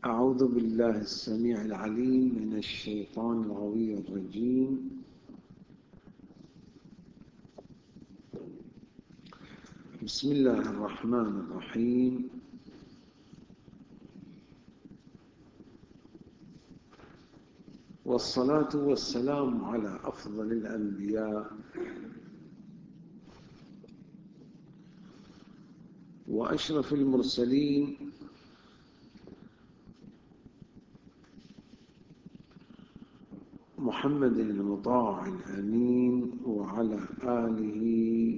أعوذ بالله السميع العليم من الشيطان الغوي الرجيم. بسم الله الرحمن الرحيم. والصلاة والسلام على أفضل الأنبياء وأشرف المرسلين محمد المطاع الأمين وعلى آله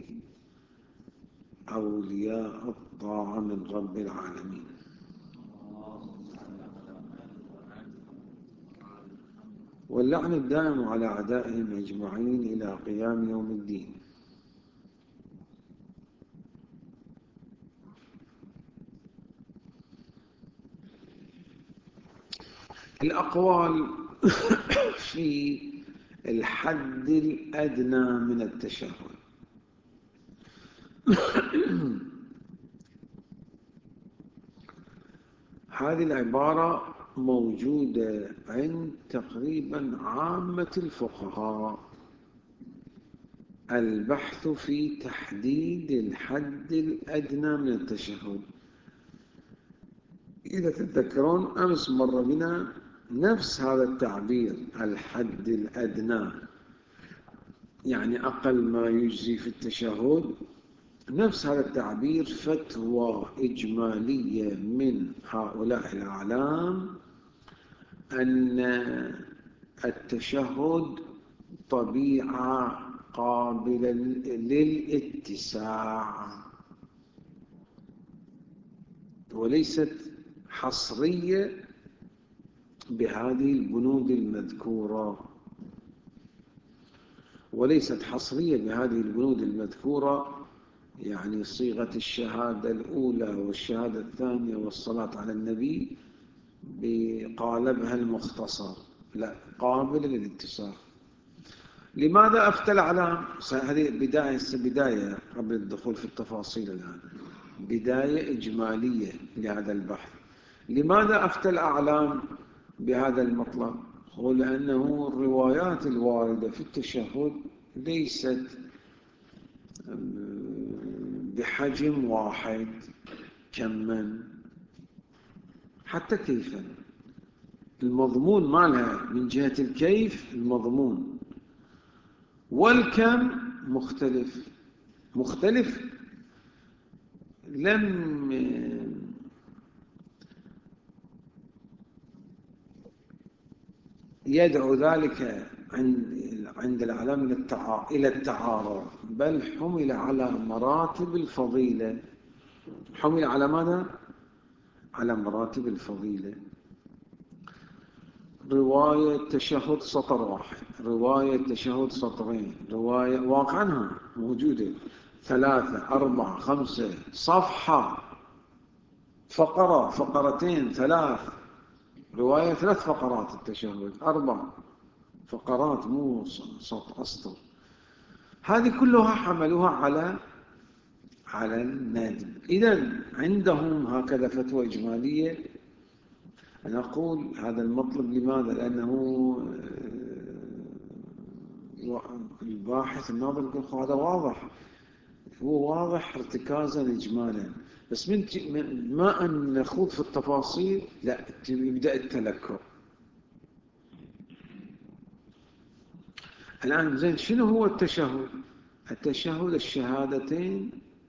أولياء الطاعة من رب العالمين. واللعن الدائم على أعدائهم أجمعين إلى قيام يوم الدين. الأقوال في الحد الأدنى من التشهد. هذه العبارة موجودة عند تقريبا عامة الفقهاء. البحث في تحديد الحد الأدنى من التشهد. إذا تتذكرون أمس مر بنا نفس هذا التعبير، الحد الأدنى، يعني أقل ما يجزي في التشهد. نفس هذا التعبير فتوى إجمالية من هؤلاء الأعلام أن التشهد طبيعة قابلة للاتساع وليست حصرية بهذه البنود المذكورة. يعني صيغة الشهادة الأولى والشهادة الثانية والصلاة على النبي بقالبها المختصر، لا، قابل للاتساع. لماذا أفتى الأعلام؟ هذه بداية قبل الدخول في التفاصيل الآن، بداية إجمالية لهذا البحث. لماذا أفتى الأعلام بهذا المطلب؟ هو لأنه الروايات الواردة في التشهد ليست بحجم واحد كما حتى كيفا. المضمون مالها من جهة الكيف المضمون والكم مختلف. لم يدعو ذلك عند الأعلام إلى التعارض، بل حمل على مراتب الفضيلة. حمل على ماذا؟ على مراتب الفضيلة. رواية تشهد سطر واحد، رواية تشهد سطرين، رواية واقعا موجودة 3 4 5 صفحة، فقرة فقرتين 3 رواية 3 فقرات التشهد، 4 فقرات مو أسطر. هذه كلها حملوها على الندب. إذن عندهم هكذا فتوى إجمالية. أنا أقول هذا المطلب لماذا؟ لأنه الباحث الناظر يقول هذا واضح، هو واضح ارتكازا إجمالا، بس من ما أن نخوض في التفاصيل لا يبدأ التلكؤ. الآن زين، شنو هو التشهد؟ التشهد الشهادتين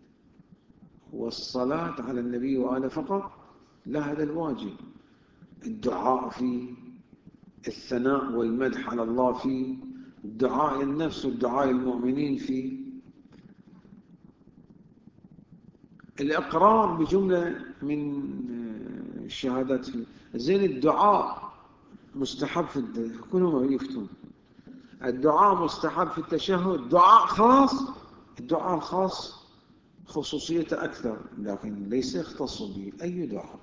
والصلاة على النبي وآله فقط؟ لا، هذا الواجب. الدعاء فيه، الثناء والمدح على الله فيه، الدعاء للنفس والدعاء للمؤمنين فيه، الإقرار بجملة من الشهادات فيه. زين، الدعاء مستحب في كلهم يفتون. الدعاء مستحب في التشهد، دعاء خاص. الدعاء الخاص خصوصيته أكثر، لكن ليس يختص به أي دعاء.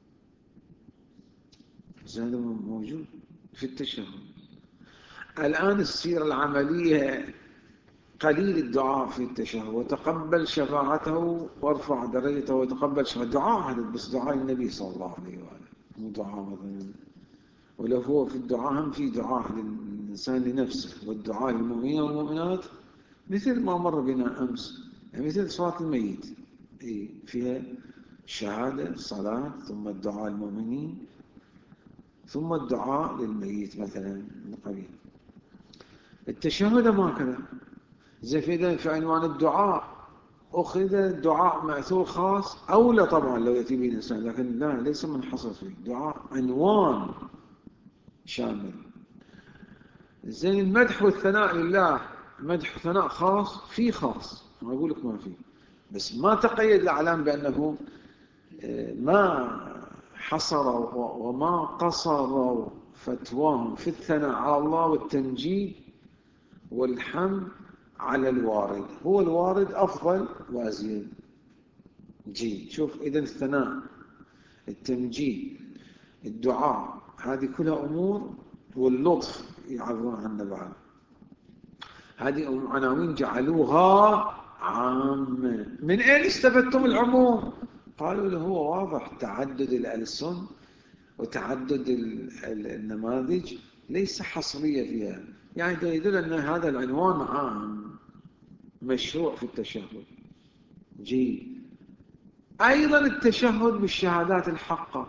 هذا موجود في التشهد. الآن السيرة العملية قليل الدعاء في التشهد، وتقبل شفاعته وارفع درجته وتقبل شفاعته. دعاء هذا بس دعاء النبي صلى الله عليه وآله. مو دعاء مثلا. ولو هو في الدعاء هم في دعاء للإنسان لنفسه، والدعاء للمؤمنين والمؤمنات مثل ما مر بنا أمس، يعني مثل صلاة الميت فيها شهادة صلاة ثم الدعاء للمؤمنين ثم الدعاء للميت مثلا قبيل. التشهد ما كذا. زي في عنوان الدعاء أخذ الدعاء مأثور خاص أولى طبعا لو يأتي به الإنسان، لكن لا، ليس منحصر فيه دعاء، عنوان شامل. زين المدح والثناء لله، مدح وثناء خاص، في خاص، ما أقول لك ما في، بس ما تقيد الأعلام بأنه ما حصروا وما قصروا فتواهم في الثناء على الله والتمجيد والحمد على الوارد. هو الوارد أفضل وأزيد. جيد. شوف إذا الثناء، التمجيد، الدعاء، هذه كلها أمور، واللطف يعبرون عنه بعد. هذه عناوين جعلوها عامة. من أين استفدتم العموم؟ قالوا له هو واضح، تعدد الألسن وتعدد النماذج ليس حصرية فيها، يعني يدل أن هذا العنوان عام مشروع في التشهد. جيد. أيضا التشهد بالشهادات الحقة،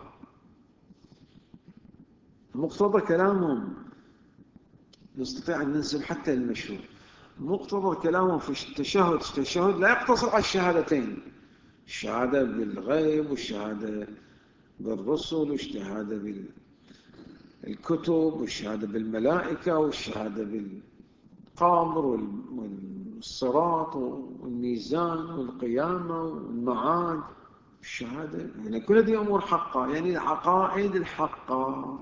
مقتضى كلامهم نستطيع أن ننسب حتى المشهور. مقتضى كلامهم في التشهد لا يقتصر على الشهادتين، الشهادة بالغيب والشهادة بالرسل والشهادة بالكتب والشهادة بالملائكة والشهادة بالقبر والصراط والميزان والقيامة والمعاد. الشهادة يعني كل هذه أمور حقة، يعني العقائد الحقة،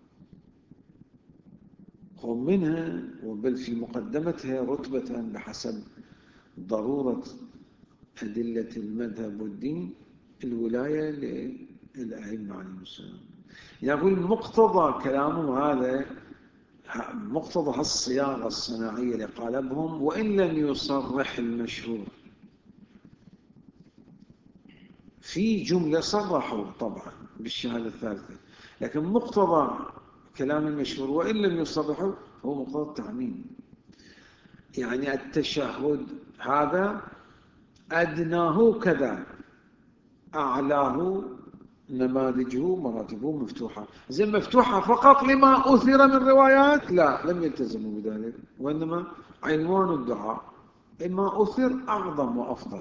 هم منها وبل في مقدمتها رتبة بحسب ضرورة أدلة المذهب والدين الولاية للأئمة عليهم السلام. يقول مقتضى كلامهم هذا، مقتضى الصياغة الصناعية لقالبهم، وإن لم يصرح المشهور في جملة صرحوا طبعا بالشهادة الثالثة، لكن مقتضى كلام المشهور وإن لم يصرحوا هو مقتضى التعميم. يعني التشهد هذا أدناه كذا، أعلاه نماذجه مراتبه مفتوحة. زي مفتوحة فقط لما أثر من روايات، لا، لم يلتزموا بذلك، وإنما عنوان الدعاء إما أثر أعظم وأفضل.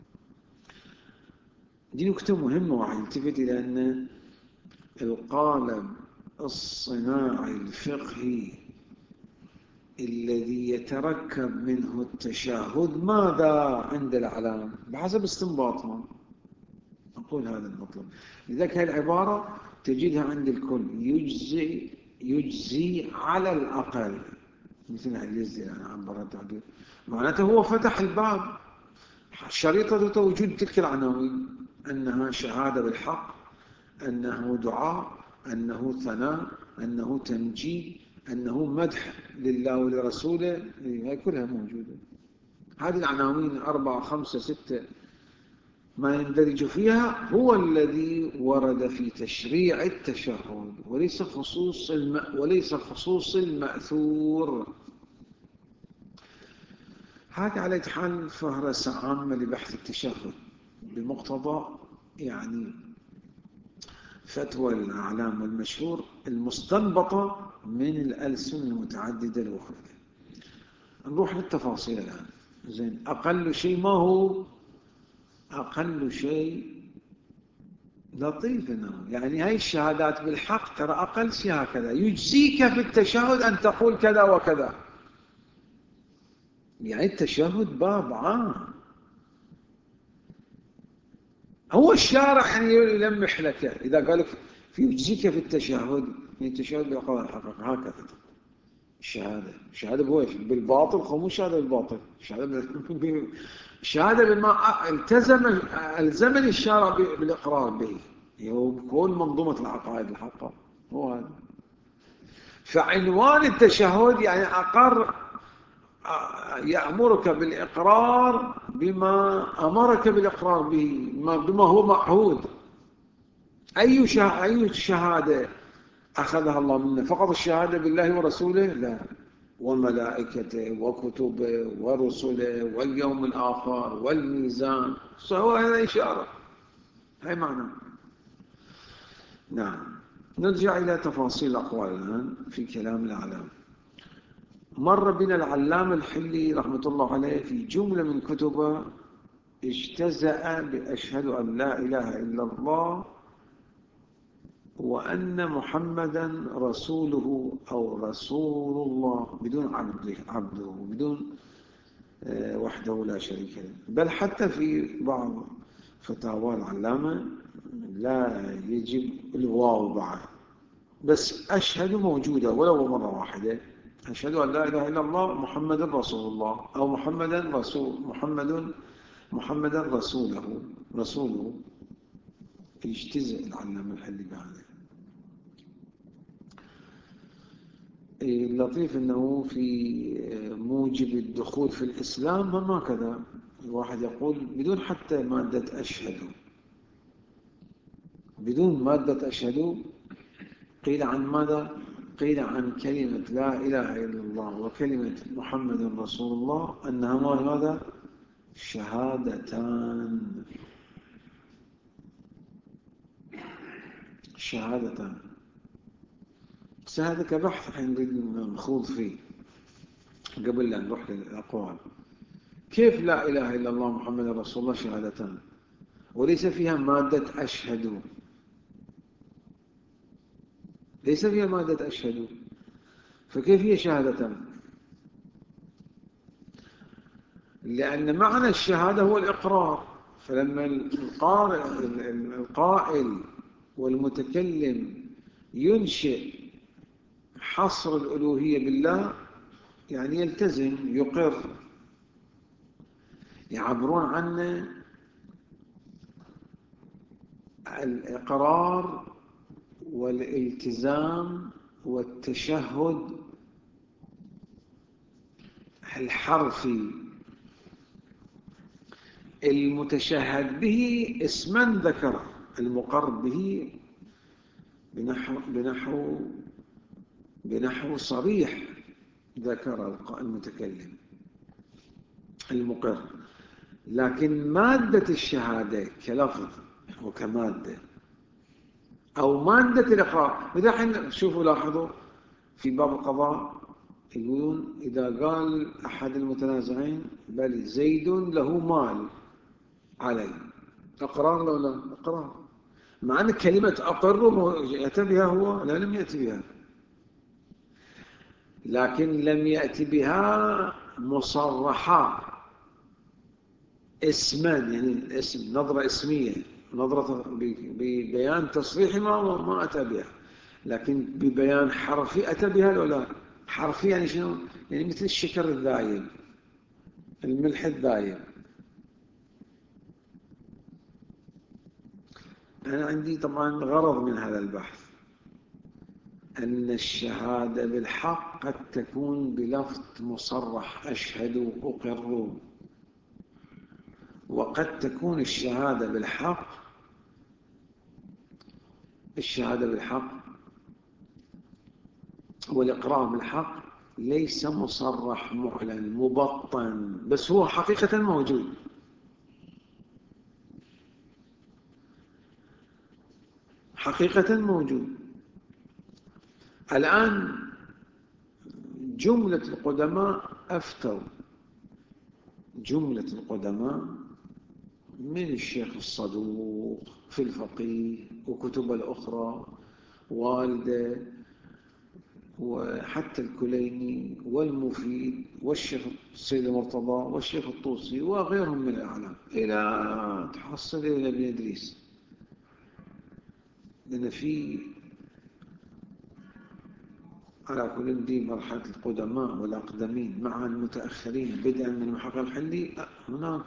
دي نكتة مهمة ويلتفت إلى أن القالب الصناعي الفقهي الذي يتركب منه التشهد ماذا عند الأعلام بحسب استنباطهم. أقول هذا المطلب. لذلك هذه العبارة تجدها عند الكل، يجزي على الأقل، مثل يجزي أنا عبر التعبير، معناته هو فتح الباب. شريطة وجود تلك العناوين، أنها شهادة بالحق، أنه دعاء، أنه ثناء، أنه تمجيد، أنه مدح لله ولرسوله، هي كلها موجودة. هذه العناوين 4 5 6 ما يندرج فيها هو الذي ورد في تشريع التشهد، وليس خصوص المأثور. هذا على حال فهرس عامة لبحث التشهد بمقتضى يعني فتوى الأعلام والمشهور المستنبطة من الألسن المتعددة الأخرى. نروح للتفاصيل الآن. زين، أقل شيء ما هو؟ أقل شيء لطيف إنه يعني هاي الشهادات بالحق ترى أقل شيء هكذا، يجزيك في التشهد أن تقول كذا وكذا. يعني التشهد باب عام، هو الشارع يعني يلمح لك إذا قال لك في يجزيك في التشهد، يعني التشهد بالقول الحقيقة هكذا. الشهادة بوش بالباطل، خمو شهادة بالباطل، الشهادة بما الزمن الشارع بالإقرار به، هو كل منظومة العقائد الحقة هو هذا. فعنوان التشهد يعني أقر، يأمرك بالإقرار بما أمرك بالإقرار به، بما هو معهود. أي شهادة أخذها الله منا؟ فقط الشهادة بالله ورسوله؟ لا، وملائكته وكتبه ورسله واليوم الآخر والميزان، فهو هذا إشارة، هاي معنى. نعم. نرجع إلى تفاصيل الأقوال الآن في كلام الأعلام. مر بنا العلامة الحلي رحمة الله عليه في جملة من كتبه اجتزأ بأشهد أن لا إله إلا الله وأن محمدا رسوله أو رسول الله، بدون عبده بدون وحده لا شريك له. بل حتى في بعض فتاوى العلامة لا يجب الواو بعد، بس أشهد موجودة ولو مرة واحدة، أشهد أن لا إله إلا الله محمد رسول الله، أو محمدا رسوله يجتزئ العلامة الحلي بهذا. اللطيف أنه في موجب الدخول في الإسلام ما كذا، الواحد يقول بدون حتى مادة أشهد، بدون مادة أشهد، قيل عن ماذا؟ قيل عن كلمة لا إله إلا الله وكلمة محمد رسول الله أنهما ماذا؟ شهادتان. هذا كبحث نريد نخوض فيه قبل أن نروح للأقوال. كيف لا إله إلا الله محمد رسول الله شهادتان وليس فيها مادة أشهد؟ ليس فيها مادة أشهد، فكيف هي شهادتان؟ لأن معنى الشهادة هو الإقرار، فلما القائل والمتكلم ينشئ حصر الألوهية بالله، يعني يلتزم يقر، يعبرون عنه الإقرار والالتزام والتشهد الحرفي المتشهد به اسما ذكر، المقر به بنحو صريح ذكر المتكلم المقر. لكن مادة الشهادة كلفظ وكمادة أو مادة الإقرار، إذا حين شوفوا لاحظوا في باب القضاء يقولون إذا قال أحد المتنازعين بل زيد له مال علي، أقرار لو لا أقرار، مع أن كلمة أقر يأتي بها هو لا، لم يأتي بها، لكن لم يأتي بها مصرحة اسما، يعني اسم نظرة اسمية، نظرة ببيان تصريحي ما أتى بها، لكن ببيان حرفي أتى بها لو لا. حرفي يعني شنو؟ يعني مثل الشكر الذايب، الملح الذايب. أنا عندي طبعا غرض من هذا البحث أن الشهادة بالحق قد تكون بلفظ مصرح أشهد أقر، وقد تكون الشهادة بالحق والإقرار بالحق ليس مصرح معلن مبطن، بس هو حقيقة موجود. حقيقة موجود. الآن جملة القدماء أفتوا، جملة القدماء من الشيخ الصدوق في الفقيه وكتب الأخرى والده وحتى الكليني والمفيد والشيخ السيد المرتضى والشيخ الطوسي وغيرهم من الأعلام، إلى تحصل إلى ابن إدريس، لأن في على كل دي مرحلة القدماء والأقدمين مع المتأخرين بدءا من المحقق الحلي، هناك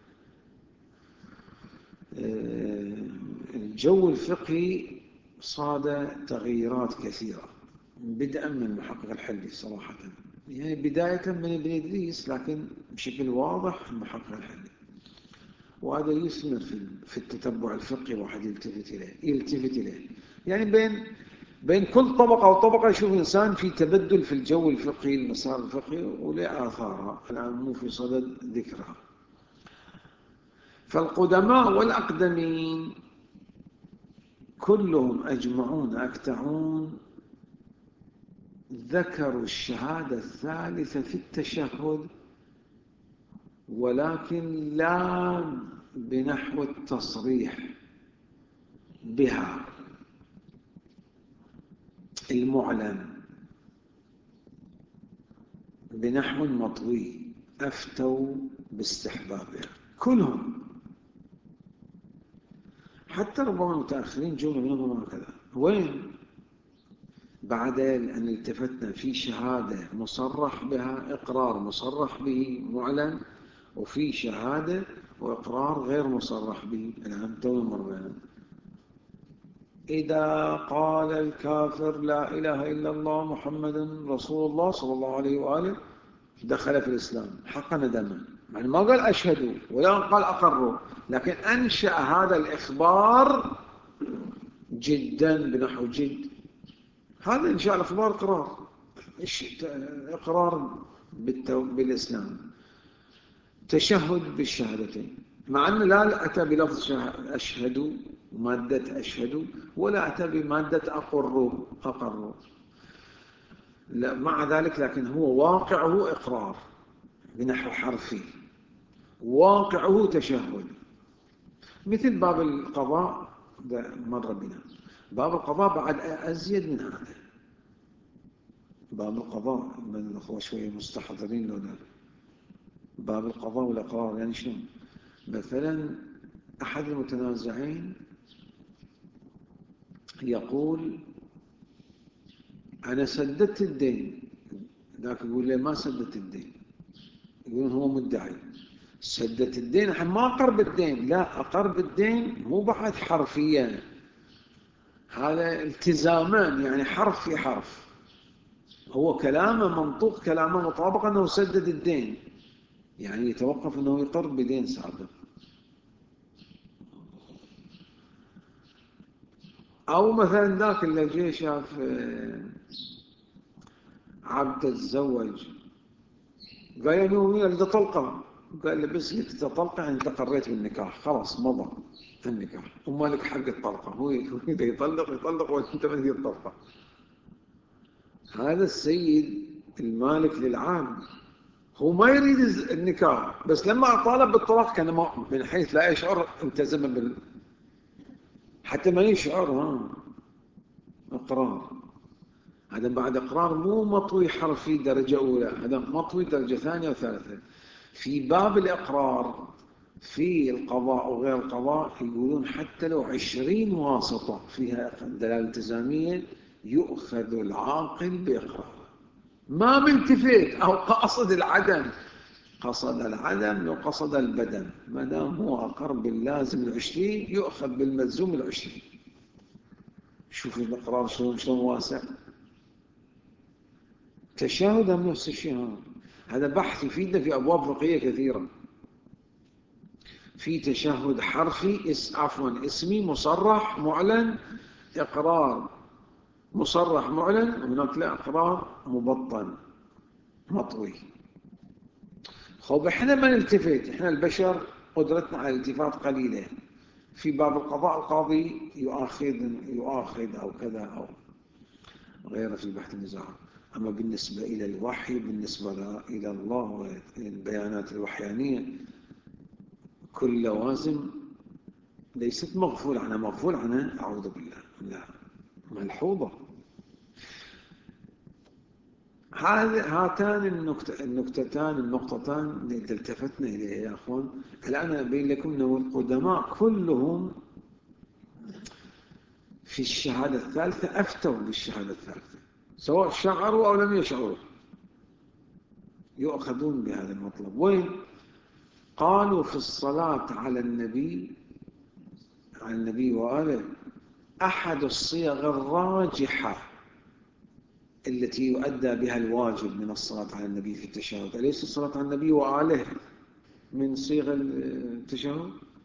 الجو الفقهي صاد تغييرات كثيرة بدءا من المحقق الحلي صراحة، يعني بداية من ابن إدريس لكن بشكل واضح المحقق الحلي. وهذا يثمر في التتبع الفقهي، واحد يلتفت إليه. يعني بين كل طبقة وطبقة يشوف إنسان في تبدل في الجو الفقهي، المسار الفقهي، وله آثارها الآن مو في صدد ذكرها. فالقدماء والأقدمين كلهم أجمعون أكتعون ذكروا الشهادة الثالثة في التشهد، ولكن لا بنحو التصريح بها المعلن، بنحو مطوي، أفتوا باستحبابها كلهم. حتى ربما المتأخرين جملة منهم هكذا. وين بعد أن التفتنا في شهادة مصرح بها، إقرار مصرح به معلن، وفي شهادة وإقرار غير مصرح به. الآن تونا مرة، إذا قال الكافر لا إله إلا الله محمد رسول الله صلى الله عليه وآله دخل في الإسلام حقن دما، يعني ما قال أشهد ولا قال أقر، لكن أنشأ هذا الإخبار جدا بنحو جد. هذا إنشاء الإخبار إقرار بالإسلام، تشهد بالشهادتين، مع أنه لا أتى بلفظ أشهد مادة أشهد، ولا أتى بمادة أقر. لا مع ذلك، لكن هو واقعه إقرار بنحو حرفي، واقعه تشهد. مثل باب القضاء مر بنا، باب القضاء بعد أزيد من هذا. باب القضاء من الأخوة شوية مستحضرين لنا باب القضاء والإقرار. يعني شنو؟ مثلا أحد المتنازعين يقول أنا سددت الدين، ذاك يقول لي ما سددت الدين، يقول هو مدعي سددت الدين، الحين ما أقر بالدين. لا، أقر بالدين مو بعد حرفيا، هذا التزامان، يعني حرف في حرف، هو كلامه منطوق كلامه مطابق أنه سدد الدين، يعني يتوقف أنه يقر بدين سابق. أو مثلا ذاك اللي جاء شاف عبد تتزوج، قال يعني هو يلقى طلقة، قال له بس قلت تطلقة يعني تقريت بالنكاح، خلاص مضى النكاح وما لك حق الطلقة. هو إذا يطلق وأنت ما تقدر الطلقة. هذا السيد المالك للعام هو ما يريد النكاح، بس لما طالب بالطلاق كان من حيث لا يشعر التزم حتى ما يشعر اقرار. هذا بعد اقرار مو مطوي حرفي درجة أولى، هذا مطوي درجة ثانية وثالثة. في باب الإقرار في القضاء وغير القضاء يقولون حتى لو 20 واسطة فيها دلالة التزامية يؤخذ العاقل بإقرار، ما ملتفت أو قصد العدم، قصد العدم وقصد البدن، ما دام هو أقر باللازم 20 يؤخذ بالملزوم 20. شوفوا الإقرار شلون واسع. تشاهد أم نفس الشيء؟ هذا بحث يفيدنا في أبواب فقهية كثيرة. في تشهد حرفي اسمي مصرح معلن، إقرار مصرح معلن، وهناك لا إقرار مبطن مطوي. خب احنا ما نلتفت، احنا البشر قدرتنا على الالتفات قليلة. في باب القضاء القاضي يؤاخذ أو كذا أو غيره في بحث النزاع. أما بالنسبة إلى الوحي، بالنسبة إلى الله والبيانات الوحيانية، كل لوازم ليست مغفول عنها أعوذ بالله، لا، ملحوظة. هاتان النقطتان اللي التفتنا إليها يا أخوان. الآن أبين لكم أن القدماء كلهم في الشهادة الثالثة أفتوا بالشهادة الثالثة، سواء شعروا أو لم يشعروا، يؤخذون بهذا المطلب. وين؟ قالوا في الصلاة على النبي وآله أحد الصيغ الراجحة التي يؤدى بها الواجب من الصلاة على النبي في التشهد. أليس الصلاة على النبي وآله من صيغ التشهد؟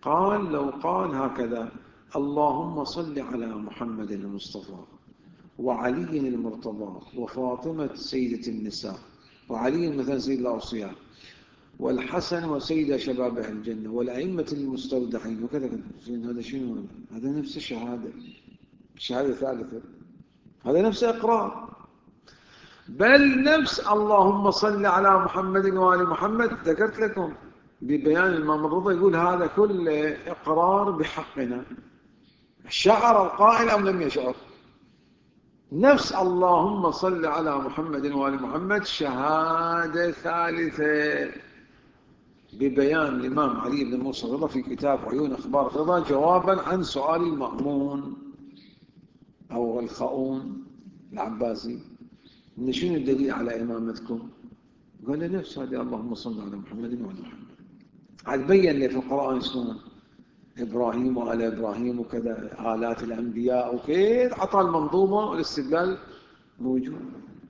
قال لو قال هكذا: اللهم صل على محمد المصطفى وعلي المرتضى وفاطمة سيدة النساء وعلي مثلا سيد الأوصياء والحسن وسيد شباب أهل الجنة والأئمة المستودعين وكذا كذا. هذا شنو؟ هذا نفس الشهادة، الشهادة ثالثة، هذا نفس إقرار. بل نفس اللهم صل على محمد وآل محمد ذكرت لكم ببيان الإمام الرضا يقول هذا كل إقرار بحقنا. شعر القائل أم لم يشعر؟ نفس اللهم صل على محمد وآل محمد شهادة ثالثة ببيان الإمام علي بن موسى الرضا في كتاب عيون أخبار الرضا جوابا عن سؤال المأمون أو الخؤون العباسي: إن شنو الدليل على إمامتكم؟ قال له نفس هذه اللهم صل على محمد وآل محمد. عاد بين لي في القرآن شلون إبراهيم وآل إبراهيم وكذا آلات الأنبياء وكذا، عطى المنظومة والاستدلال موجود.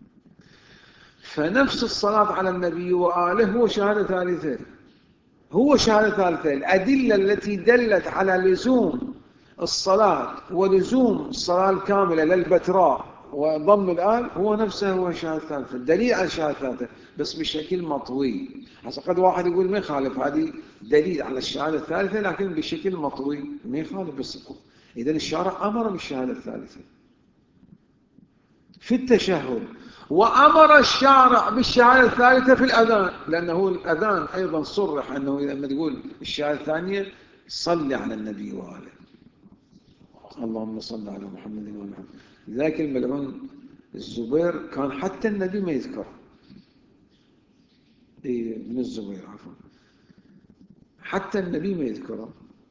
فنفس الصلاة على النبي وآله هو شهادة ثالثة، هو شهادة ثالثة. الأدلة التي دلت على لزوم الصلاة ولزوم الصلاة الكاملة للبتراء وضم الآل هو نفسه هو شهادة ثالثة، الدليل على الشهادة الثالثة بس بشكل مطوي. هسه قد واحد يقول ما يخالف، هذه دليل على الشهادة الثالثة لكن بشكل مطوي ما يخالف. بس إذن الشارع أمر بالشهادة الثالثة في التشهد، وأمر الشارع بالشهادة الثالثة في الأذان، لأنه الأذان أيضا صرح أنه لما تقول الشهادة الثانية صل على النبي وآله، اللهم صل على محمد وآل محمد. لذلك الملعون الزبير كان حتى النبي ما يذكر، ابن الزبير عفوا، حتى النبي ما يذكره،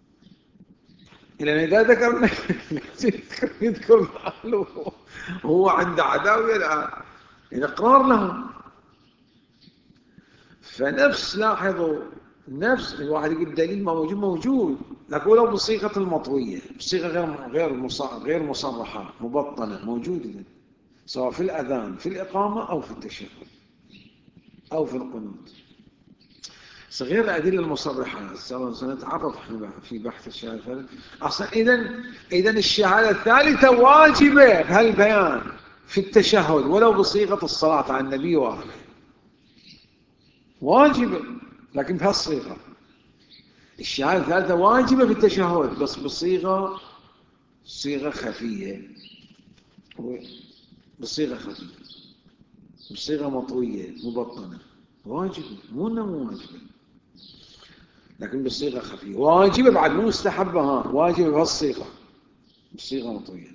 إلا إذا ذكر يذكر له هو عند عداوية الآن إقرار لهم. فنفس لاحظوا نفس الواحد يقول دليل موجود لكن ولو بصيغة المطوية، بصيغة غير مصرحة مبطنة موجودة، سواء في الأذان في الإقامة أو في التشهد أو في القنوت. صغير الأدلة المصرحة سنتعرض في بحث الشهادة الثالثة. أصلا إذن الشهادة الثالثة واجبة بهالبيان في التشهد ولو بصيغة الصلاة على النبي وآله، واجبة لكن بهالصيغة. الشهادة الثالثة واجبة في التشهد بس بصيغة خفية، بصيغة مطوية مبطنة، واجبة مو واجبة لكن بصيغة خفية. واجبة بعد مو مستحبة، واجبة بهالصيغة بصيغة مطوية.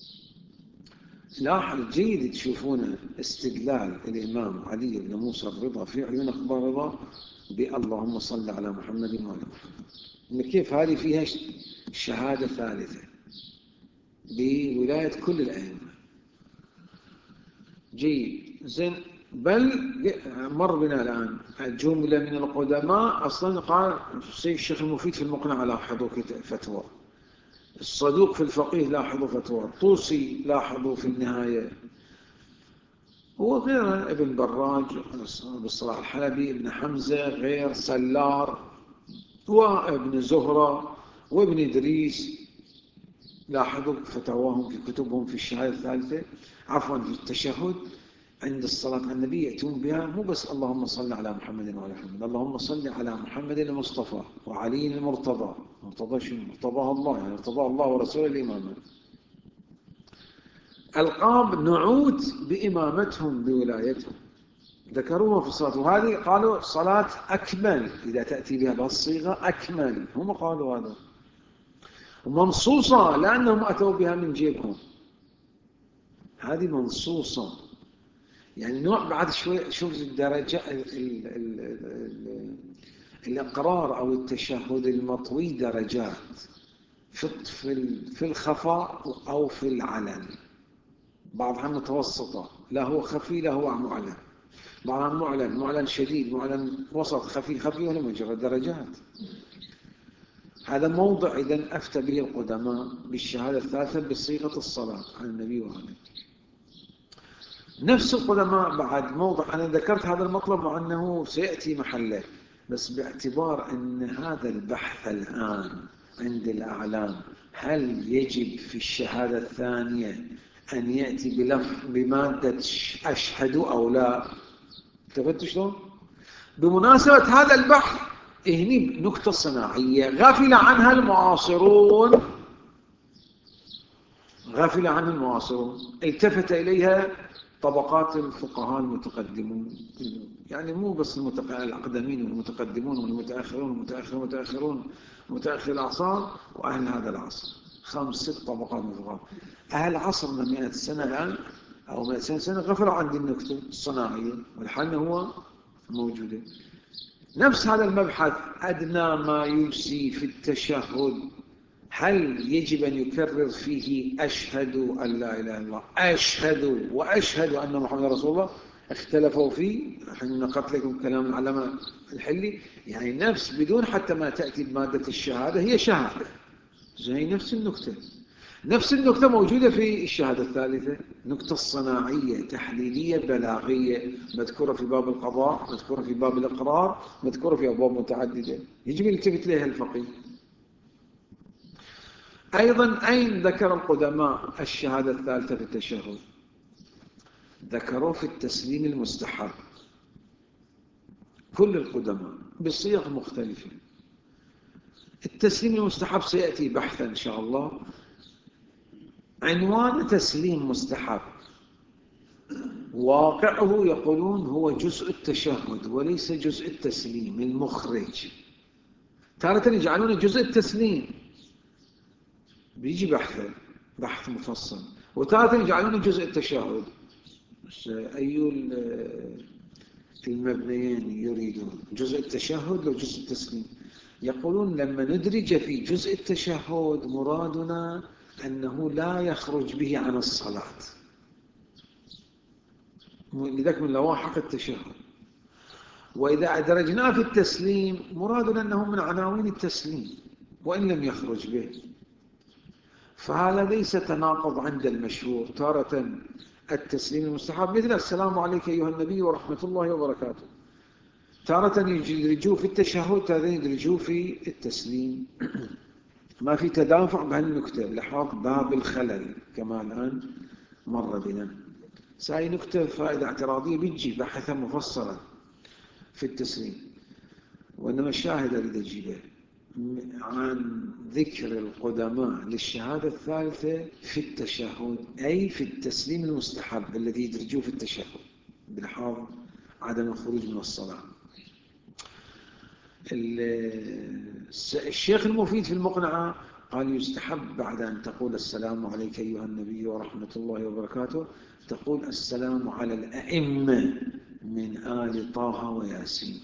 لاحظ جيد تشوفون استدلال الإمام علي بن موسى الرضا في عيون أخبار الرضا اللهم صل على محمد وآل محمد، كيف هذه فيها شهادة ثالثة بولاية كل الأئمة. جيد زين. بل مر بنا الآن جملة من القدماء أصلا قال الشيخ المفيد في المقنع لاحظوا فتوى، الصدوق في الفقيه لاحظوا فتوى، الطوسي لاحظوا في النهاية، هو غير ابن براج بالصلاح الحلبي، ابن حمزة، غير سلار وابن زهرة وابن إدريس لاحظوا فتواهم في كتبهم في الشهادة الثالثة، عفوا في التشهد عند الصلاة على النبي يأتون بها مو بس اللهم صل على محمد وعلى محمد، اللهم صل على محمد المصطفى وعلي المرتضى. مرتضى شنو؟ مرتضاه الله، يعني ارتضاه الله ورسوله الإمامة. ألقاب نعوت بإمامتهم بولايتهم ذكروها في الصلاة، وهذه قالوا صلاة أكمل إذا تأتي بها بهالصيغة أكمل، هم قالوا هذا ومنصوصة لأنهم أتوا بها من جيبهم، هذه منصوصة. يعني نوع بعد شوي شوف الدرجة الإقرار أو التشهد المطوي درجات في الخفاء أو في العلن، بعضها متوسطة لا هو خفي لا هو معلن، بعضها معلن شديد، معلن وسط، خفي ولا مجرد درجات. هذا موضع إذن أفتى به القدماء بالشهادة الثالثة بصيغة الصلاة على النبي وآله. نفس القدماء بعد موضع، أنا ذكرت هذا المطلب مع أنه سيأتي محله، بس باعتبار أن هذا البحث الآن عند الأعلام هل يجب في الشهادة الثانية أن يأتي بمادة أشهد أو لا؟ تفهمت شلون؟ بمناسبة هذا البحث هني نكتة صناعية غفل عنها المعاصرون، غفل عنها المعاصرون، التفت إليها طبقات الفقهاء المتقدمون، يعني مو بس الأقدمين والمتقدمون والمتأخرون والمتأخرون متأخر الأعصار وأهل هذا العصر، 5-6 طبقات من الفقهاء. أهل عصرنا 100 سنة الآن أو 200 سنة غفلوا عن النكتة الصناعية، والحل هو موجودة. نفس هذا المبحث أدنى ما يوصي في التشهد، هل يجب أن يكرر فيه أشهد أن لا إله إلا الله، أشهد وأشهد أن محمد رسول الله؟ اختلفوا فيه، حين نقلت لكم كلام العلماء الحلي، يعني نفس بدون حتى ما تأتي بمادة الشهادة هي شهادة زي نفس النكتة موجودة في الشهادة الثالثة، نكتة صناعية تحليلية بلاغية مذكورة في باب القضاء، مذكورة في باب الإقرار، مذكورة في أبواب متعددة، يجب يلتفت لها الفقيه. أيضا أين ذكر القدماء الشهادة الثالثة في التشهد؟ ذكروا في التسليم المستحب، كل القدماء بصيغ مختلفة. التسليم المستحب سيأتي بحثا إن شاء الله. عنوان تسليم مستحب واقعه يقولون هو جزء التشهد وليس جزء التسليم المخرج. تارة يجعلون جزء التسليم بيجي بحث مفصل، وتارة يجعلون جزء التشهد. أي المبنيين يريدون جزء التشهد وجزء التسليم؟ يقولون لما ندرج في جزء التشهد مرادنا أنه لا يخرج به عن الصلاة، لذلك من لواحق التشهد. وإذا أدرجناه في التسليم مرادنا أنه من عناوين التسليم وإن لم يخرج به. فهذا ليس تناقض عند المشهور. تارة التسليم المستحب مثل السلام عليك أيها النبي ورحمة الله وبركاته، تارة يدرجوه في التشهد، تارة يدرجوه في التسليم. ما في تدافع بهالنكتة لحاق باب الخلل كما الآن مر بنا. ساي نكتة فائدة اعتراضية بيجي بحثا مفصلا في التسليم، وإنما الشاهد الذي يجيبه عن ذكر القدماء للشهادة الثالثة في التشهد، أي في التسليم المستحب الذي يدرجوه في التشهد بلحاظ عدم الخروج من الصلاة. الشيخ المفيد في المقنعة قال يستحب بعد أن تقول السلام عليك أيها النبي ورحمة الله وبركاته تقول السلام على الأئمة من آل طه وياسين.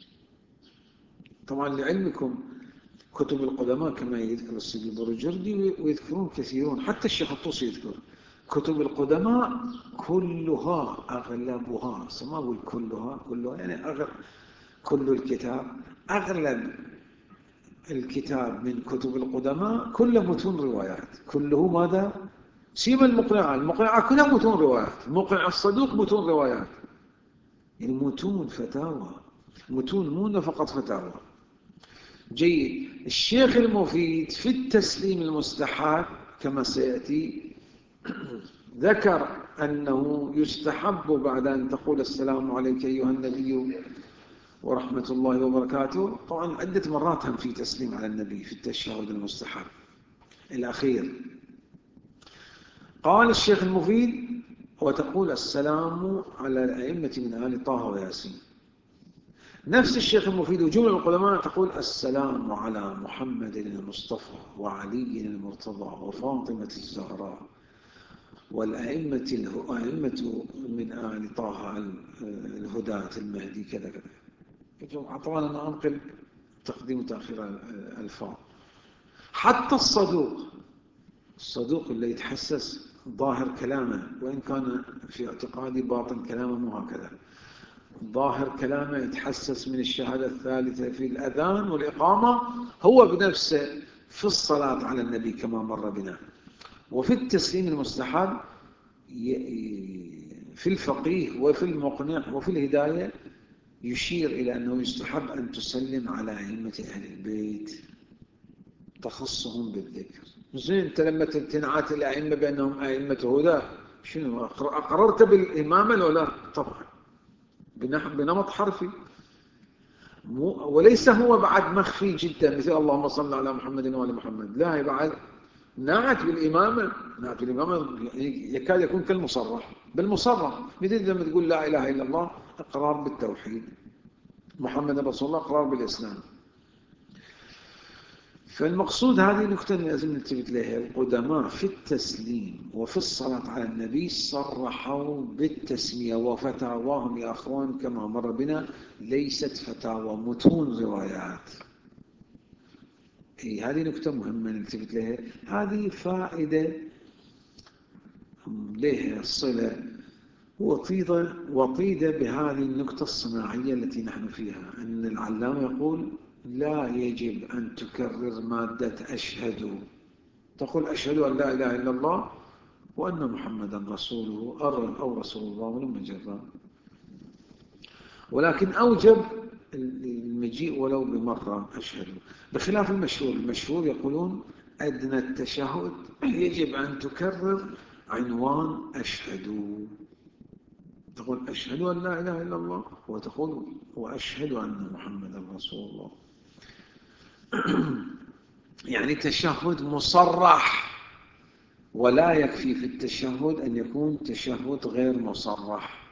طبعا لعلمكم كتب القدماء كما يذكر السيد البرجردي ويذكرون كثيرون، حتى الشيخ الطوسي يذكر كتب القدماء كلها أغلبها، سماه كلها يعني كل الكتاب، أغلب الكتاب من كتب القدماء كله متون روايات، كله ماذا؟ سيما المقنعة كلها متون روايات، المقنع الصدوق متون روايات، يعني متون فتاوى، متون مو فقط فتاوى. جيد. الشيخ المفيد في التسليم المستحب كما سيأتي ذكر أنه يستحب بعد أن تقول السلام عليك أيها النبي ورحمة الله وبركاته، طبعا عدة مرات هم في تسليم على النبي في التشهد المستحب الأخير. قال الشيخ المفيد وتقول السلام على الأئمة من آل طه وياسين. نفس الشيخ المفيد وجمل القدماء تقول السلام على محمد المصطفى وعلي المرتضى وفاطمة الزهراء والأئمة من آل طه الهداة المهدي كذا كذا. طبعا أنا أنقل تقديم وتأخير الألفاظ. حتى الصدوق اللي يتحسس ظاهر كلامه، وإن كان في اعتقادي باطن كلامه مو هكذا، ظاهر كلامه يتحسس من الشهادة الثالثة في الأذان والإقامة هو بنفسه في الصلاة على النبي كما مر بنا. وفي التسليم المستحب في الفقيه وفي المقنع وفي الهداية يشير إلى أنه يستحب أن تسلم على أئمة أهل البيت تخصهم بالذكر. زين، أنت لما تنعت الأئمة بأنهم أئمة هدى، شنو أقررت بالإمامة ولا لا؟ طبعا بنمط حرفي، وليس هو بعد مخفي جدا مثل اللهم صل على محمد وآل محمد، لا، هي بعد نعت بالإمامة. نعت بالإمامة يكاد يكون كالمصرح، بالمصرح، مثل لما تقول لا إله إلا الله إقرار بالتوحيد، محمد رسول الله إقرار بالإسلام. فالمقصود هذه نكتة لازم نلتفت لها. القدماء في التسليم وفي الصلاة على النبي صرحوا بالتسمية، وفتاواهم يا أخوان كما مر بنا ليست فتاوى متون روايات. هذه نكتة مهمة نلتفت لها. هذه فائدة لها صلة وطيدة بهذه النكتة الصناعية التي نحن فيها، أن العلامة يقول لا يجب أن تكرر مادة أشهد، تقول أشهد أن لا إله إلا الله وأن محمدا رسوله أو رسول الله ولم جرى، ولكن أوجب المجيء ولو بمرة أشهد، بخلاف المشهور. المشهور يقولون أدنى التشهد يجب أن تكرر عنوان أشهد، تقول أشهد أن لا إله إلا الله وتقول وأشهد أن محمدا رسول الله. يعني تشهد مصرح، ولا يكفي في التشهد أن يكون تشهد غير مصرح.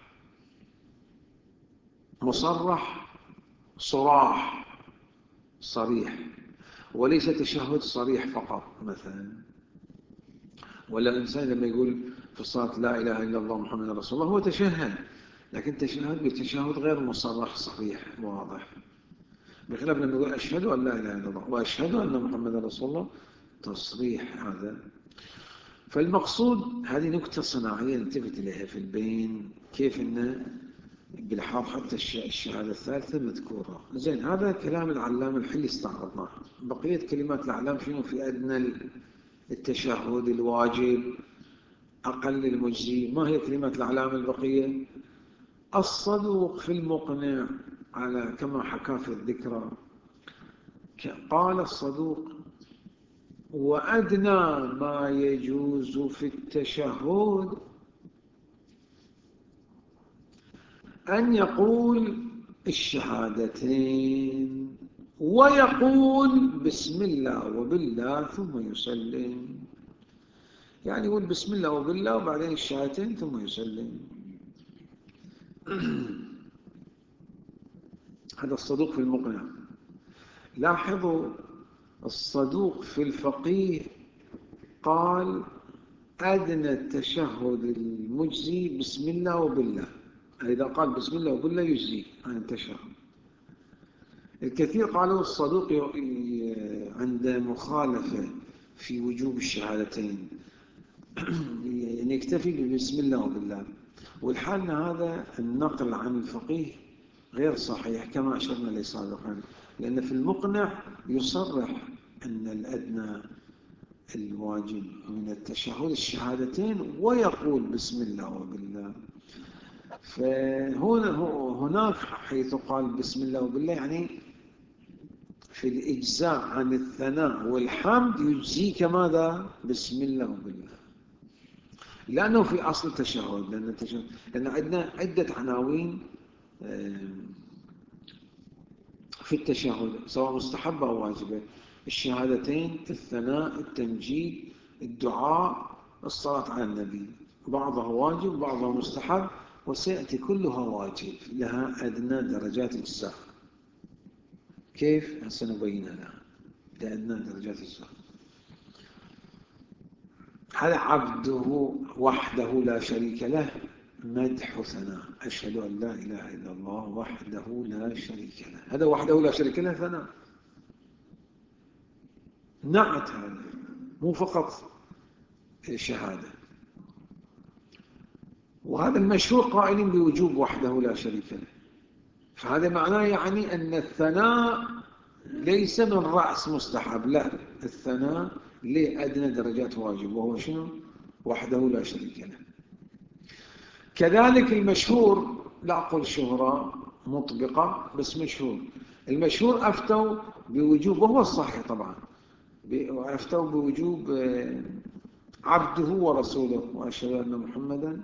مصرح صراح صريح، وليس تشهد صريح فقط. مثلا ولا إنسان لما يقول في الصلاة لا إله إلا الله محمد رسول الله هو تشهد، لكن تشهد بتشهد غير مصرح صريح واضح، بخلاف لما يقول أشهد أن لا إله إلا الله وأشهد أن محمد رسول الله تصريح هذا. فالمقصود هذه نكتة صناعية نلتفت إليها في البين، كيف أنه بالحاض حتى الشهادة الثالثة مذكورة. زين، هذا كلام العلام الحلي استعرضناه. بقية كلمات الأعلام شنو؟ في أدنى التشهد، الواجب، أقل المجزي. ما هي كلمات الأعلام البقية؟ الصدوق في المقنع، على كما حكى في الذكرى، قال الصدوق وأدنى ما يجوز في التشهد أن يقول الشهادتين ويقول بسم الله وبالله ثم يسلم. يعني يقول بسم الله وبالله وبعدين الشهادتين ثم يسلم. هذا الصدوق في المقنع. لاحظوا الصدوق في الفقيه قال أدنى التشهد المجزي بسم الله وبالله، إذا قال بسم الله وبالله يجزي عن التشهد. الكثير قالوا الصدوق عند مخالفة في وجوب الشهادتين يعني يكتفي بسم الله وبالله، والحال أن هذا النقل عن الفقيه غير صحيح كما أشرنا إليه سابقا، لأن في المقنع يصرح أن الأدنى الواجب من التشهد الشهادتين ويقول بسم الله وبالله. فهناك حيث قال بسم الله وبالله يعني في الإجزاء عن الثناء والحمد يجزيك ماذا؟ بسم الله وبالله، لأنه في أصل التشهد. لأن عندنا عدة عناوين في التشهد سواء مستحبة أو واجبة: الشهادتين، الثناء، التمجيد، الدعاء، الصلاة على النبي. بعضها واجب وبعضها مستحب، وسيأتي كلها واجب لها أدنى درجات الإجزاء. كيف؟ سنبينها لها لأدنى درجات الإجزاء. هذا عبده وحده لا شريك له مدح ثناء، أشهد أن لا إله إلا الله وحده لا شريك له. هذا وحده لا شريك له ثناء، نعت، هذا مو فقط شهادة. وهذا المشهور قائل بوجوب وحده لا شريك له، فهذا معناه يعني أن الثناء ليس من رأس مستحب، لا، الثناء لأدنى درجات واجب، وهو شنو؟ وحده لا شريك له. كذلك المشهور، لا أقول شهرة، مطبقة بس مشهور. المشهور أفتوا بوجوب، وهو الصحيح طبعا، أفتوا بوجوب عبده ورسوله وأشهد أن محمدا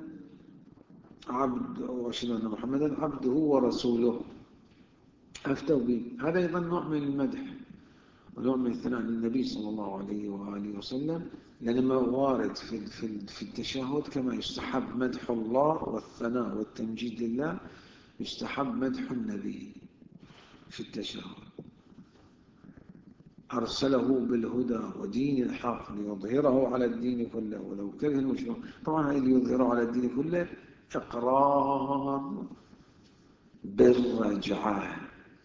عبده ورسوله، أفتوا به. هذا أيضا نوع من المدح ونوع من الثناء للنبي صلى الله عليه وآله وسلم، لأن ما وارد في التشهد كما يستحب مدح الله والثناء والتمجيد لله، يستحب مدح النبي في التشهد. أرسله بالهدى ودين الحق ليظهره على الدين كله ولو كره المشركون. طبعا هذه ليظهره على الدين كله إقرار بالرجعة،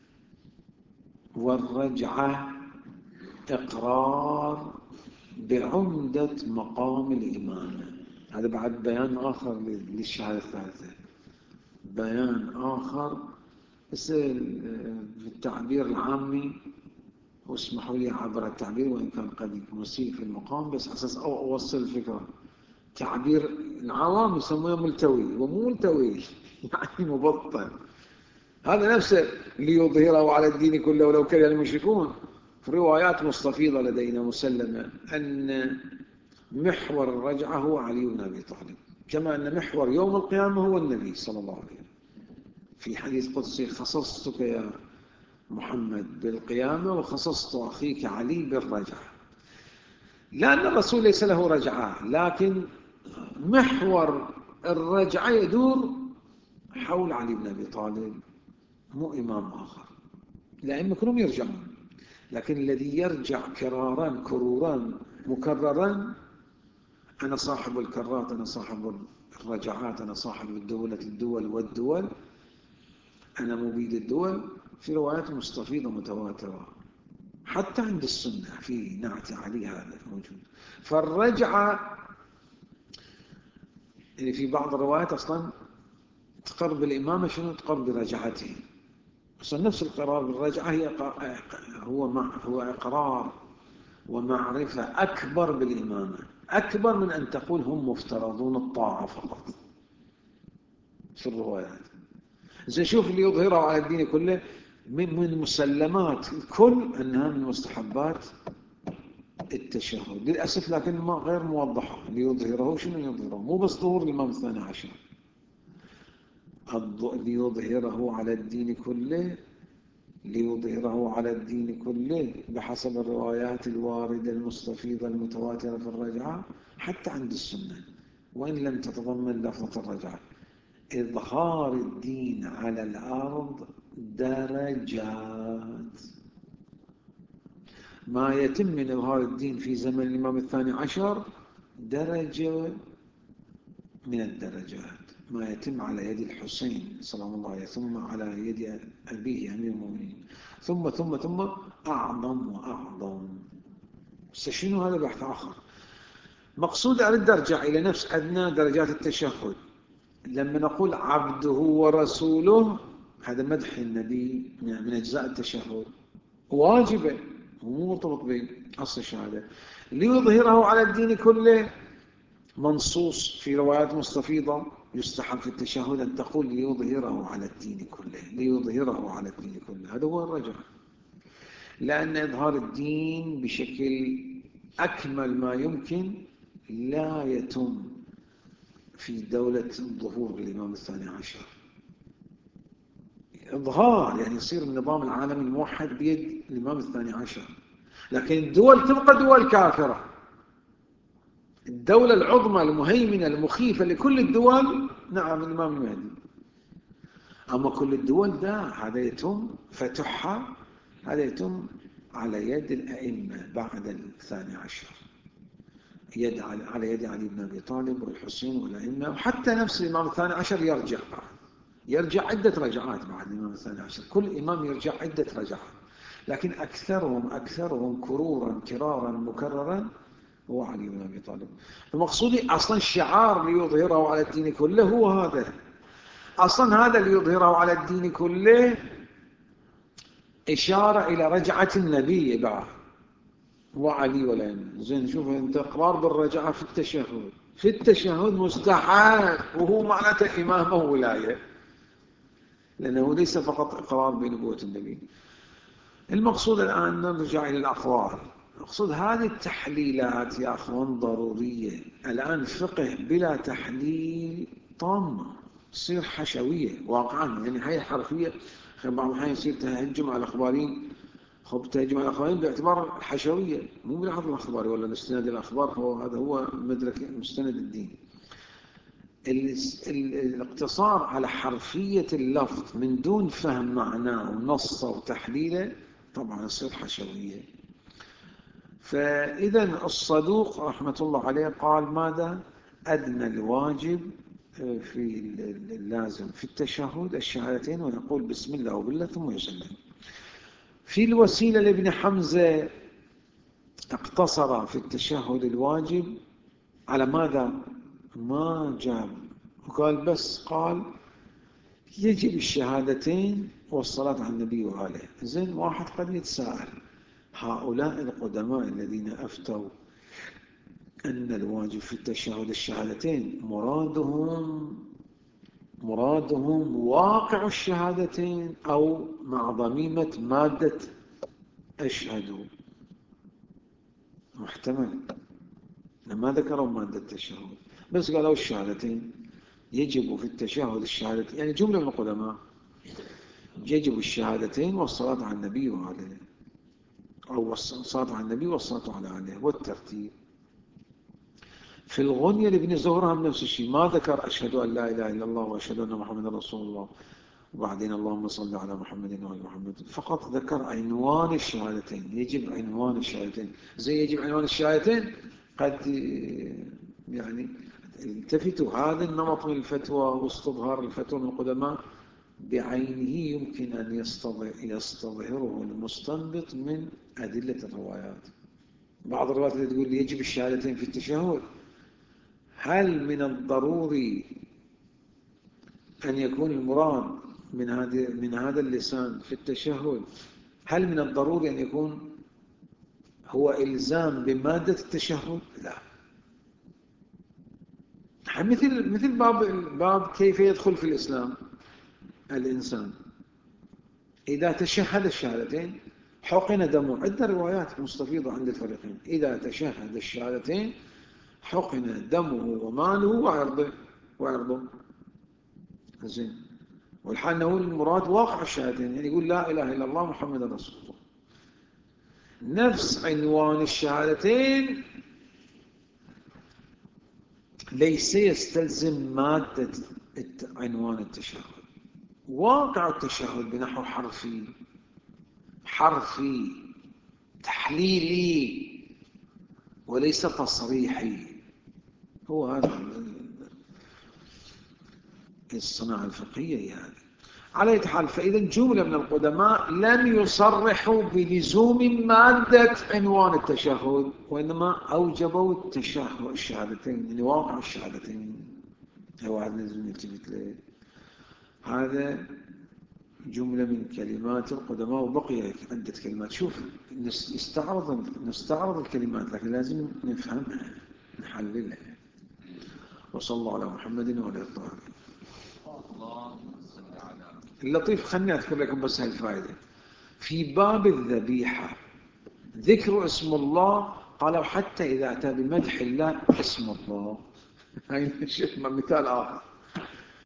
والرجعة إقرار بعمدة مقام الإمامة. هذا بعد بيان آخر للشهادة الثالثة، بيان آخر بس بالتعبير العامي، واسمحوا لي عبر التعبير وإن كان قد يكون مسيء في المقام، بس أساس أوصل الفكرة. تعبير العوام يسمونه ملتوي، ومو ملتوي يعني مبطل. هذا نفسه ليظهره على الدين كله ولو كره المشركون. في روايات مستفيضة لدينا مسلمة أن محور الرجعة هو علي بن أبي طالب، كما أن محور يوم القيامة هو النبي صلى الله عليه وسلم. في حديث قدسي: خصصتك يا محمد بالقيامة وخصصت أخيك علي بالرجعة. لأن الرسول ليس له رجعة، لكن محور الرجعة يدور حول علي بن أبي طالب، مو إمام آخر. الأئمة كلهم يرجعون، لكن الذي يرجع كرورا مكررا: أنا صاحب الكرات، أنا صاحب الرجعات، أنا صاحب الدول والدول، أنا مبيد الدول. في روايات مستفيضة متواترة حتى عند السنة في نعت علي هذا موجود. فالرجعة يعني في بعض الروايات أصلا تقر بالإمامة، شنو تقر برجعته. أصلا نفس القرار بالرجعة هو إقرار ومعرفة أكبر بالإمامة، أكبر من أن تقول هم مفترضون الطاعة فقط في الروايات. زي شوف اللي يظهره على الدين كله من مسلمات الكل أنها من مستحبات التشهد للأسف، لكن ما غير موضحة. ليظهره شنو يظهره؟ مو بس ظهور الإمام الثاني عشر، ليظهره على الدين كله، ليظهره على الدين كله بحسب الروايات الواردة المستفيضة المتواترة في الرجعة حتى عند السنة، وإن لم تتضمن لفظة الرجعة. إظهار الدين على الأرض درجات. ما يتم من إظهار الدين في زمن الإمام الثاني عشر درجة من الدرجات. ما يتم على يد الحسين سلام الله عليه، ثم على يد أبيه أمير المؤمنين، ثم أعظم وأعظم. شنو هذا بحث آخر. مقصود أريد أرجع إلى نفس أدنى درجات التشهد. لما نقول عبده ورسوله، هذا مدح النبي من أجزاء التشهد، واجبة ومو مرتبط بأصل الشهادة. ليظهره على الدين كله منصوص في روايات مستفيضة يستحب في التشهد أن تقول ليظهره على الدين كله، ليظهره على الدين كله. هذا هو الرجع، لأن إظهار الدين بشكل أكمل ما يمكن لا يتم في دولة ظهور الإمام الثاني عشر. إظهار يعني يصير النظام العالمي الموحد بيد الإمام الثاني عشر، لكن الدول تبقى دول كافرة. الدولة العظمى المهيمنة المخيفة لكل الدول نعم الإمام المهدي، أما كل الدول ده هذا يتم فتحها، هذا يتم على يد الأئمة بعد الثاني عشر، على يد علي بن أبي طالب والحسين والأئمة. وحتى نفس الإمام الثاني عشر يرجع عدة رجعات بعد الإمام الثاني عشر، كل إمام يرجع عدة رجعات، لكن أكثرهم كرارا مكررا هو علي بن أبي طالب. فمقصودي أصلا الشعار ليظهره على الدين كله هو هذا. أصلا هذا ليظهره على الدين كله إشارة إلى رجعة النبي بعد وعلي والأئمة. زين شوف أنت إقرار بالرجعة في التشهد مستحيل، وهو معناته إمامة ولاية. لأنه ليس فقط إقرار بنبوة النبي. المقصود الآن نرجع إلى الأقوال. المقصود هذه التحليلات يا أخوان ضرورية. الآن فقه بلا تحليل طامة، تصير حشوية واقعا. يعني هاي حرفية بعض الأحيان يصير تهجم على الأخباريين. تهجم على الأخباريين باعتبار الحشوية، مو بالعقل الأخباري ولا مستند الأخبار. هذا هو مدرك مستند الدين. الاقتصار على حرفية اللفظ من دون فهم معناه ونصه وتحليله طبعا يصير حشوية. فإذا الصدوق رحمة الله عليه قال ماذا؟ أدنى الواجب في اللازم في التشهد الشهادتين، ويقول بسم الله وبالله ثم يسلم. في الوسيلة لابن حمزة اقتصر في التشهد الواجب على ماذا؟ ما جاب وقال بس قال يجب الشهادتين والصلاة على النبي وآله. زين، واحد قد يتساءل هؤلاء القدماء الذين أفتوا أن الواجب في التشهد الشهادتين مرادهم واقع الشهادتين أو مع ضميمة مادة أشهد؟ محتمل. ما ذكروا مادة التشهد، بس قالوا الشهادتين. يجب في التشهد الشهادتين، يعني جملة من القدماء يجب الشهادتين والصلاة على النبي وآله، أو الصلاة على النبي والصلاة على آله والترتيب. في الغنية لابن زهران نفس الشيء، ما ذكر أشهد أن لا إله إلا الله وأشهد أن محمدا رسول الله وبعدين اللهم صل على محمد وآل محمد، فقط ذكر عنوان الشهادتين. يجب عنوان الشهادتين. زي يجب عنوان الشهادتين قد يعني التفتوا هذا النمط من الفتوى واستظهار الفتوى من القدماء بعينه يمكن أن يستظهره المستنبط من أدلة الروايات. بعض الروايات اللي تقول يجب الشهادتين في التشهد، هل من الضروري أن يكون المراد من هذا اللسان في التشهد، هل من الضروري أن يكون هو إلزام بمادة التشهد؟ لا. مثل باب كيف يدخل في الإسلام الإنسان. إذا تشهد الشهادتين حقن دمه. عندنا روايات مستفيضة عند الفريقين. إذا تشهد الشهادتين حقن دمه وماله وعرضه. زين. والحال أنه المراد واقع الشهادتين، يعني يقول لا إله إلا الله محمد رسول الله. نفس عنوان الشهادتين ليس يستلزم مادة عنوان التشهد. واقع التشهد بنحو حرفي تحليلي وليس تصريحي. هو هذا الصناعة الفقهية يعني. على أي حال، فإذا جملة من القدماء لم يصرحوا بلزوم مادة عنوان التشهد، وإنما أوجبوا التشهد الشهادتين، يعني واقع الشهادتين. هو هذا لازم نلتفت له. هذا جملة من كلمات القدماء، وبقي عدة كلمات. شوف، نستعرض الكلمات لكن لازم نفهمها نحللها. وصلى الله على محمد وعلى آله. اللطيف خلني أذكر لكم بس هالفائدة. في باب الذبيحة ذكر اسم الله قالوا حتى إذا أتى بمدح الله اسم الله. هاي مثال آخر.